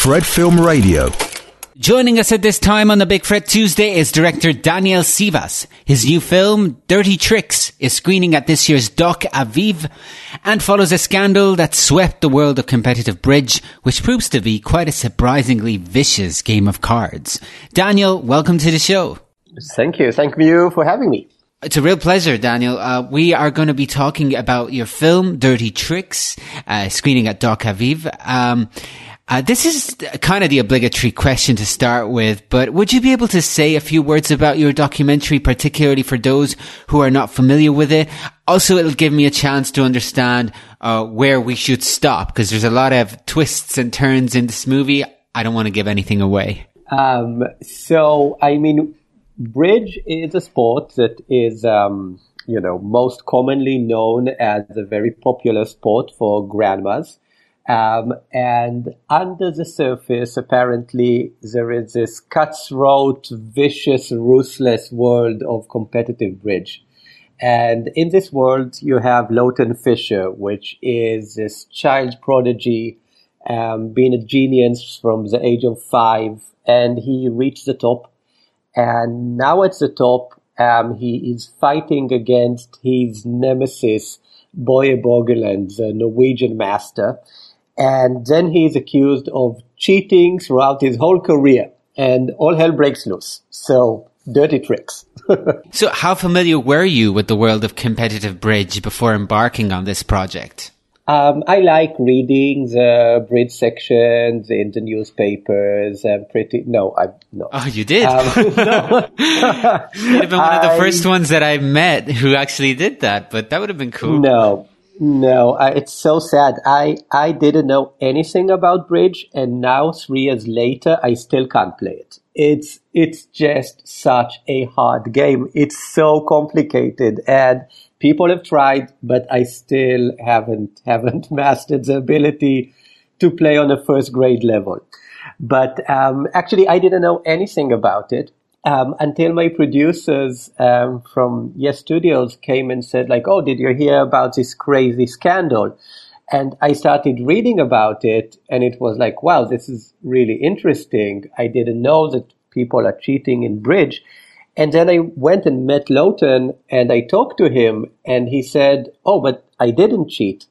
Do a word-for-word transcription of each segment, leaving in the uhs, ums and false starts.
Fred Film Radio. Joining us at this time on the Big Fred Tuesday is director Daniel Sivas. His new film, Dirty Tricks, is screening at this year's Doc Aviv and follows a scandal that swept the world of competitive bridge, which proves to be quite a surprisingly vicious game of cards. Daniel, welcome to the show. Thank you. Thank you for having me. It's a real pleasure, Daniel. Uh, we are going to be talking about your film, Dirty Tricks, uh, screening at Doc Aviv. Um, Uh, this is kind of the obligatory question to start with, but would you be able to say a few words about your documentary, particularly for those who are not familiar with it? Also, it'll give me a chance to understand uh, where we should stop, because there's a lot of twists and turns in this movie. I don't want to give anything away. Um, so, I mean, bridge is a sport that is, um, you know, most commonly known as a very popular sport for grandmas. Um, and under the surface, apparently, there is this cutthroat, vicious, ruthless world of competitive bridge. And in this world, you have Lawton Fisher, which is this child prodigy, um, being a genius from the age of five, and he reached the top. And now at the top, um, he is fighting against his nemesis, Boje Borgeland, the Norwegian master. And then he is accused of cheating throughout his whole career, and all hell breaks loose. So, dirty tricks. So how familiar were you with the world of competitive bridge before embarking on this project? Um, I like reading the bridge sections in the newspapers. I'm pretty, no, I'm not. Oh, you did? Um, no. You'd have been one of the first ones that I met who actually did that, but that would have been cool. No. No, uh, it's so sad. I, I didn't know anything about bridge, and now three years later, I still can't play it. It's, it's just such a hard game. It's so complicated, and people have tried, but I still haven't, haven't mastered the ability to play on a first grade level. But, um, actually, I didn't know anything about it. Um, until my producers um, from Yes Studios came and said, like, oh, did you hear about this crazy scandal? And I started reading about it, and it was like, wow, this is really interesting. I didn't know that people are cheating in bridge. And then I went and met Lawton, and I talked to him, and he said, oh, but I didn't cheat.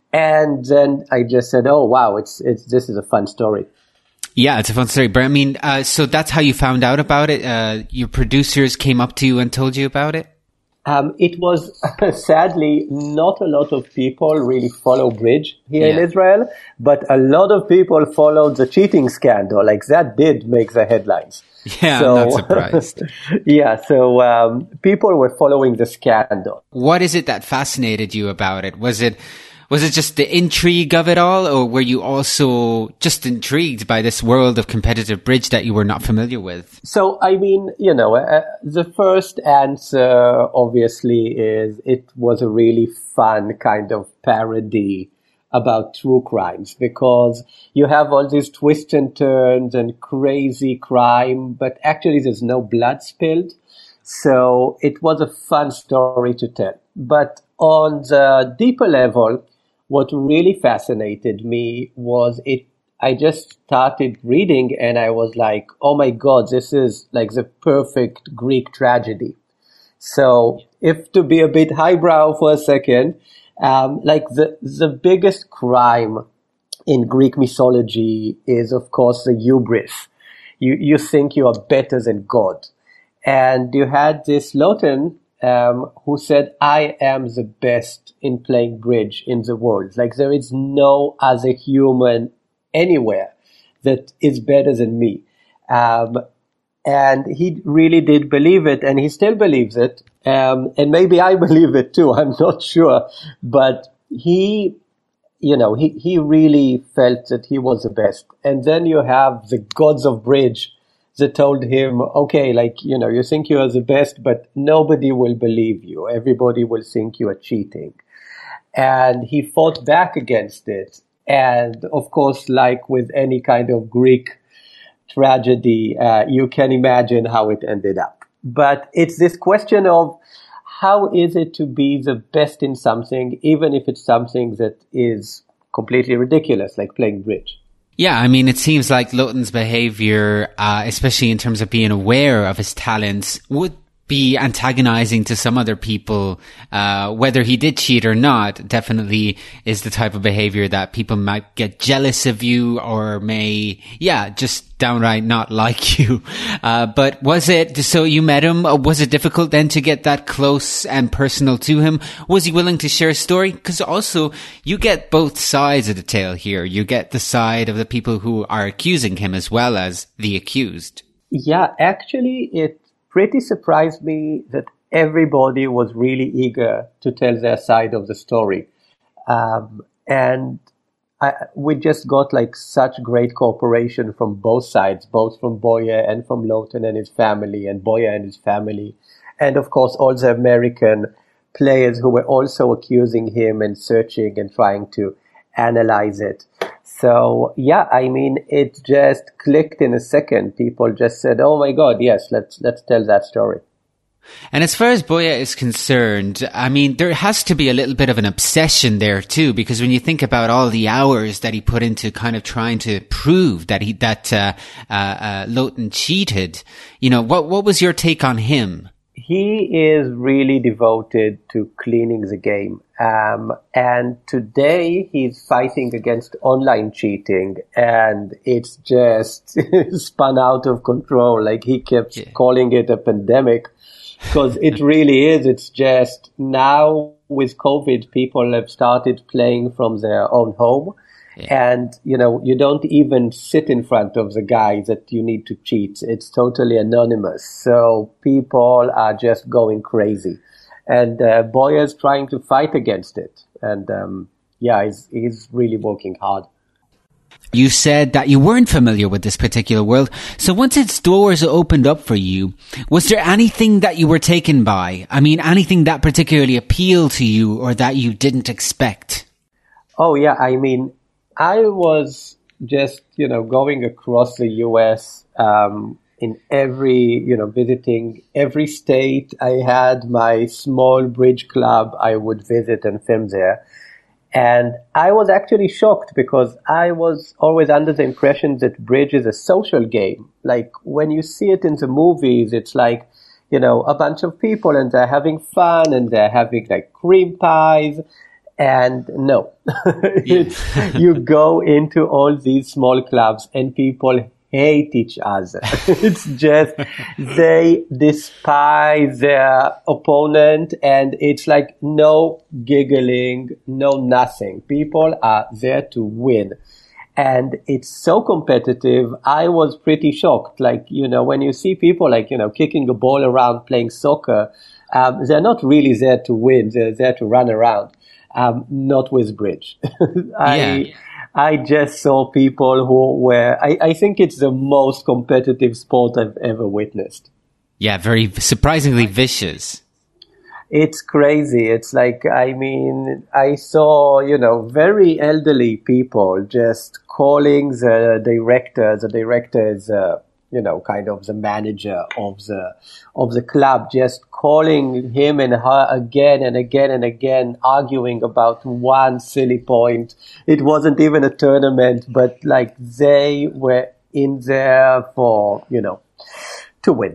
And then I just said, oh, wow, it's it's this is a fun story. Yeah, it's a fun story. But I mean, uh, so that's how you found out about it? Uh, your producers came up to you and told you about it? Um, it was, sadly, not a lot of people really follow bridge here yeah. in Israel, but a lot of people followed the cheating scandal. Like, that did make the headlines. Yeah, so, I'm not surprised. Yeah, so um, people were following the scandal. What is it that fascinated you about it? Was it... Was it just the intrigue of it all, or were you also just intrigued by this world of competitive bridge that you were not familiar with? So, I mean, you know, uh, the first answer, obviously, is it was a really fun kind of parody about true crimes, because you have all these twists and turns and crazy crime, but actually there's no blood spilled. So it was a fun story to tell. But on the deeper level, what really fascinated me was it, I just started reading and I was like, oh my God, this is like the perfect Greek tragedy. So if to be a bit highbrow for a second, um, like the, the biggest crime in Greek mythology is, of course, the hubris. You, you think you are better than God. And you had this Lawton, Um, who said, I am the best in playing bridge in the world. Like, there is no other human anywhere that is better than me. Um, and he really did believe it, and he still believes it. Um, and maybe I believe it too, I'm not sure. But he, you know, he, he really felt that he was the best. And then you have the gods of bridge that told him, okay, like, you know, you think you are the best, but nobody will believe you. Everybody will think you are cheating. And he fought back against it. And of course, like with any kind of Greek tragedy, uh, you can imagine how it ended up. But it's this question of how is it to be the best in something, even if it's something that is completely ridiculous, like playing bridge. Yeah, I mean, it seems like Lowton's behavior, uh, especially in terms of being aware of his talents, would be antagonizing to some other people, uh, whether he did cheat or not. Definitely is the type of behavior that people might get jealous of you or may, yeah, just downright not like you. Uh, but was it, so you met him, was it difficult then to get that close and personal to him? Was he willing to share a story? Because also you get both sides of the tale here. You get the side of the people who are accusing him as well as the accused. Yeah, actually it pretty surprised me that everybody was really eager to tell their side of the story. Um, and I, we just got like such great cooperation from both sides, both from Boyer and from Lowton and his family, and Boyer and his family. And of course, all the American players who were also accusing him and searching and trying to analyze it. So, yeah, I mean, it just clicked in a second. People just said, oh, my God, yes, let's let's tell that story. And as far as Boyer is concerned, I mean, there has to be a little bit of an obsession there, too, because when you think about all the hours that he put into kind of trying to prove that he that uh, uh, uh, Lowton cheated, you know, what what was your take on him? He is really devoted to cleaning the game. Um, and today he's fighting against online cheating, and it's just spun out of control. Like he kept yeah. calling it a pandemic, because it really is. It's just now with COVID, people have started playing from their own home. Yeah. And, you know, you don't even sit in front of the guy that you need to cheat. It's totally anonymous. So people are just going crazy. And uh, Boyer's trying to fight against it. And, um, yeah, he's, he's really working hard. You said that you weren't familiar with this particular world. So once its doors opened up for you, was there anything that you were taken by? I mean, anything that particularly appealed to you or that you didn't expect? Oh, yeah. I mean, I was just, you know, going across the U S, um, in every, you know, visiting every state. I had my small bridge club I would visit and film there. And I was actually shocked because I was always under the impression that bridge is a social game. Like when you see it in the movies, it's like, you know, a bunch of people and they're having fun and they're having like cream pies. And no, it's, you go into all these small clubs and people hate each other. It's just, they despise their opponent and it's like no giggling, no nothing. People are there to win. And it's so competitive. I was pretty shocked. Like, you know, when you see people like, you know, kicking a ball around, playing soccer, um, they're not really there to win. They're there to run around. Um, not with bridge. I, yeah. I just saw people who were, I, I think it's the most competitive sport I've ever witnessed. Yeah, very surprisingly vicious. It's crazy. It's like, I mean, I saw, you know, very elderly people just calling the director. The director is, uh, you know, kind of the manager of the, of the club, just calling him and her again and again and again, arguing about one silly point. It wasn't even a tournament, but like they were in there for, you know, to win.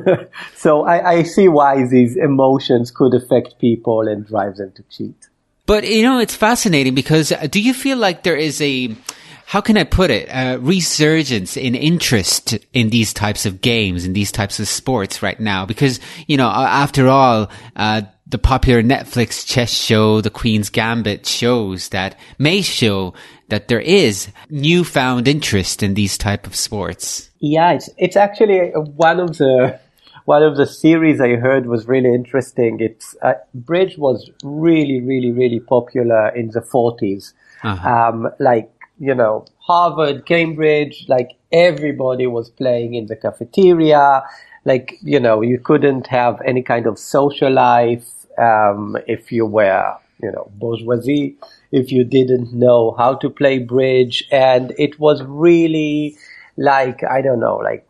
So I, I see why these emotions could affect people and drive them to cheat. But, you know, it's fascinating because do you feel like there is a, how can I put it, a resurgence in interest in these types of games, in these types of sports right now? Because, you know, after all, uh, the popular Netflix chess show, The Queen's Gambit, shows that, may show that there is newfound interest in these type of sports. Yeah, it's, it's actually one of the, one of the series I heard was really interesting. It's, uh, bridge was really, really, really popular in the forties. Uh-huh. Um, like, you know, Harvard, Cambridge, like everybody was playing in the cafeteria. Like, you know, you couldn't have any kind of social life, um, if you were, you know, bourgeoisie, if you didn't know how to play bridge. And it was really like, I don't know, like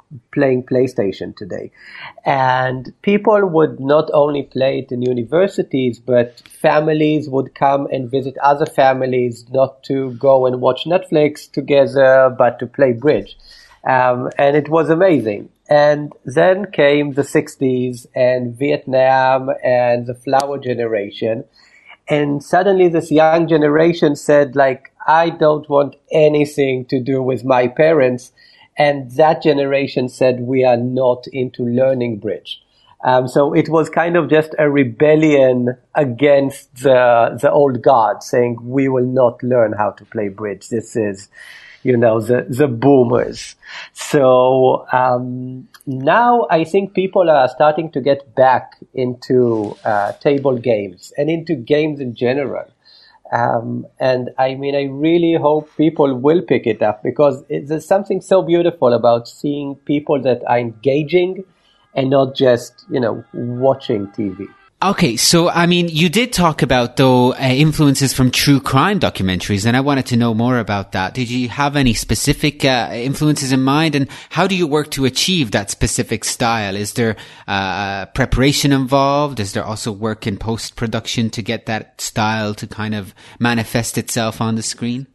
playing PlayStation today. And people would not only play it in universities, but families would come and visit other families, not to go and watch Netflix together, but to play bridge. Um, and it was amazing. And then came the sixties and Vietnam and the flower generation. And suddenly this young generation said, like, I don't want anything to do with my parents. And that generation said, we are not into learning bridge. Um, so it was kind of just a rebellion against the, the old guard, saying, we will not learn how to play bridge. This is, you know, the, the boomers. So, um, now I think people are starting to get back into, uh, table games and into games in general. Um, and I mean, I really hope people will pick it up, because it, there's something so beautiful about seeing people that are engaging and not just, you know, watching T V. Okay, so, I mean, you did talk about, though, uh, influences from true crime documentaries, and I wanted to know more about that. Did you have any specific uh, influences in mind, and how do you work to achieve that specific style? Is there uh, preparation involved? Is there also work in post-production to get that style to kind of manifest itself on the screen?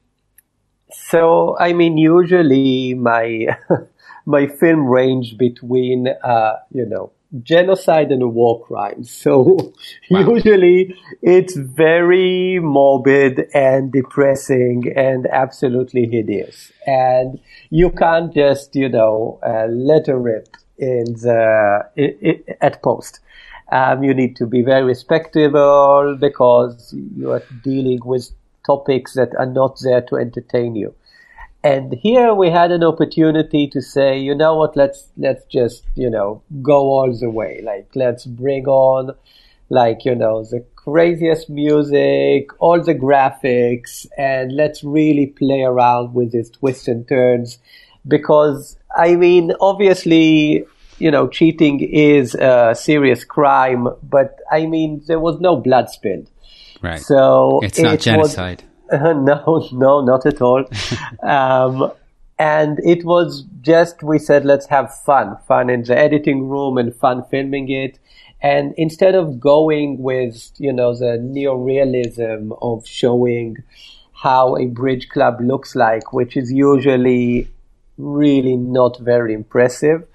So, I mean, usually my my film range between, uh, you know, genocide and war crimes. So wow. Usually it's very morbid and depressing and absolutely hideous. And you can't just, you know, uh, let it rip in the, it, it, at post. Um, you need to be very respectable, because you are dealing with topics that are not there to entertain you. And here we had an opportunity to say, you know what, let's, let's just, you know, go all the way. Like, let's bring on, like, you know, the craziest music, all the graphics, and let's really play around with these twists and turns. Because, I mean, obviously, you know, cheating is a serious crime, but I mean, there was no blood spilled. Right. So it's not it genocide. Was, Uh, no, no, not at all. um, and it was just, we said, let's have fun, fun in the editing room and fun filming it. And instead of going with, you know, the neorealism of showing how a bridge club looks like, which is usually really not very impressive,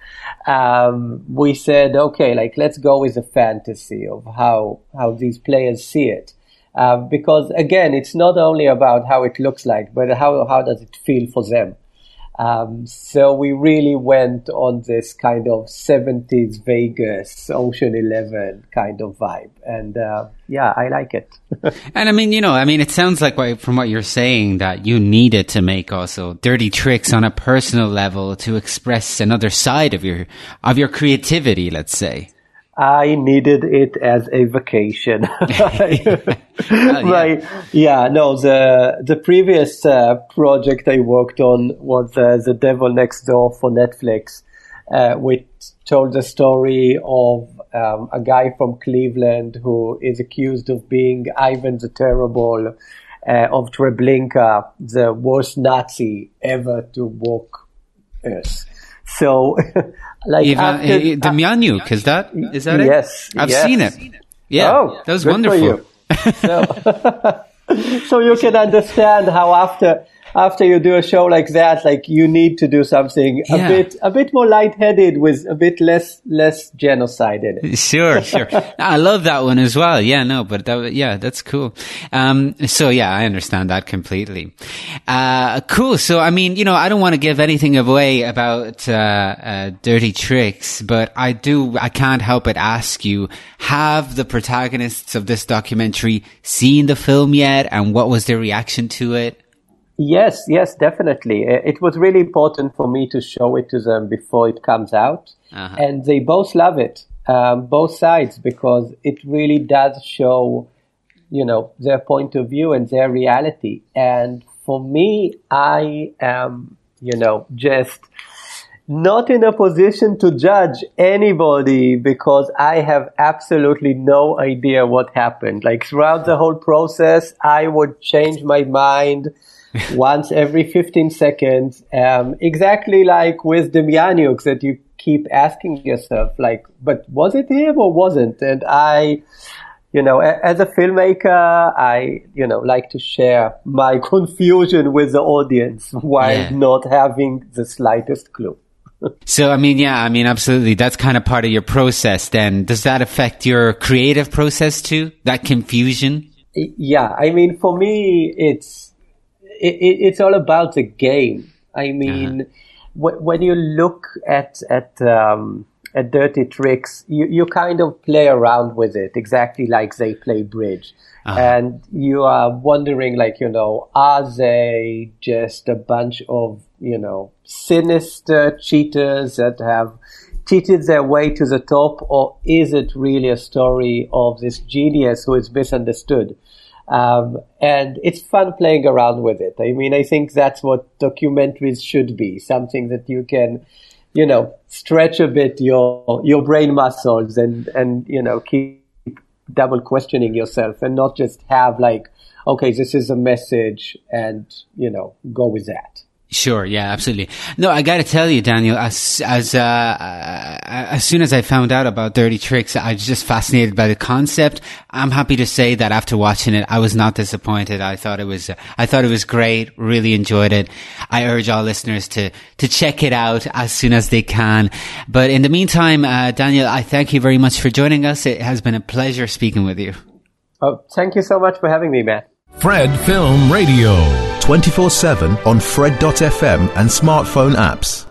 um, we said, okay, like, let's go with the fantasy of how, how these players see it. Uh, because again, it's not only about how it looks like, but how, how does it feel for them. Um, so we really went on this kind of seventies Vegas, Ocean Eleven kind of vibe. And, uh, yeah, I like it. And I mean, you know, I mean, it sounds like from what you're saying that you needed to make also dirty tricks on a personal level to express another side of your, of your creativity, let's say. I needed it as a vacation. Oh, yeah. Right. Yeah, no, the, the previous uh, project I worked on was uh, The Devil Next Door for Netflix, uh, which told the story of um, a guy from Cleveland who is accused of being Ivan the Terrible uh, of Treblinka, the worst Nazi ever to walk Earth. So, like, Ivan, after, uh, Demjanjuk, is that, is that yes, it? I've yes. seen it. Yeah, oh, that was good wonderful. For you. so, so you can understand how after, after you do a show like that, like, you need to do something yeah. a bit, a bit more lightheaded with a bit less, less genocide in it. Sure, sure. I love that one as well. Yeah, no, but that, yeah, that's cool. Um, so yeah, I understand that completely. Uh, cool. So, I mean, you know, I don't want to give anything away about, uh, uh, Dirty Tricks, but I do, I can't help but ask you, have the protagonists of this documentary seen the film yet? And what was their reaction to it? Yes, yes, definitely. It was really important for me to show it to them before it comes out. Uh-huh. And they both love it, um, both sides, because it really does show, you know, their point of view and their reality. And for me, I am, you know, just not in a position to judge anybody, because I have absolutely no idea what happened. Like, throughout the whole process, I would change my mind once every fifteen seconds, um, exactly like with Demjanjuk, that you keep asking yourself, like, but was it him or wasn't? And I, you know, as a filmmaker, I, you know, like to share my confusion with the audience while yeah. not having the slightest clue. So, I mean, yeah, I mean, absolutely. That's kind of part of your process then. Does that affect your creative process too? That confusion? Yeah. I mean, for me, it's, it, it's all about the game. I mean, uh-huh. w- when you look at, at, um, at Dirty Tricks, you, you kind of play around with it, exactly like they play bridge. Uh-huh. And you are wondering, like, you know, are they just a bunch of, you know, sinister cheaters that have cheated their way to the top, or is it really a story of this genius who is misunderstood? Um, and it's fun playing around with it. I mean, I think that's what documentaries should be, something that you can, you know, stretch a bit your, your brain muscles and, and, you know, keep double questioning yourself and not just have like, okay, this is a message and, you know, go with that. Sure. Yeah, absolutely. No, I got to tell you, Daniel, as, as, uh, uh, as soon as I found out about Dirty Tricks, I was just fascinated by the concept. I'm happy to say that after watching it, I was not disappointed. I thought it was, uh, I thought it was great. Really enjoyed it. I urge all listeners to, to check it out as soon as they can. But in the meantime, uh, Daniel, I thank you very much for joining us. It has been a pleasure speaking with you. Oh, thank you so much for having me, Matt. Fred Film Radio. twenty-four seven on Fred dot f m and smartphone apps.